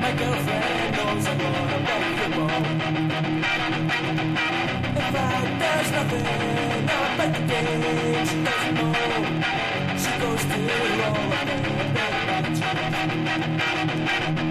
My girlfriend knows a lot about football. In fact, there's nothing about the game she doesn't know. She goes to all of them,